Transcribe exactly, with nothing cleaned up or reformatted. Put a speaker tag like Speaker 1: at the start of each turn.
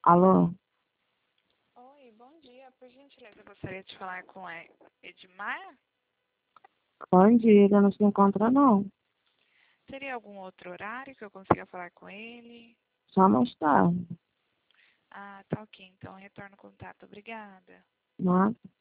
Speaker 1: Alô?
Speaker 2: Oi, bom dia. Por gentileza, eu gostaria de falar com a Edmar.
Speaker 1: Bom dia, ele não se encontra não.
Speaker 2: Teria algum outro horário que eu consiga falar com ele?
Speaker 1: Só mais tarde.
Speaker 2: Ah, tá ok. Então, eu retorno o contato. Obrigada.
Speaker 1: Não é?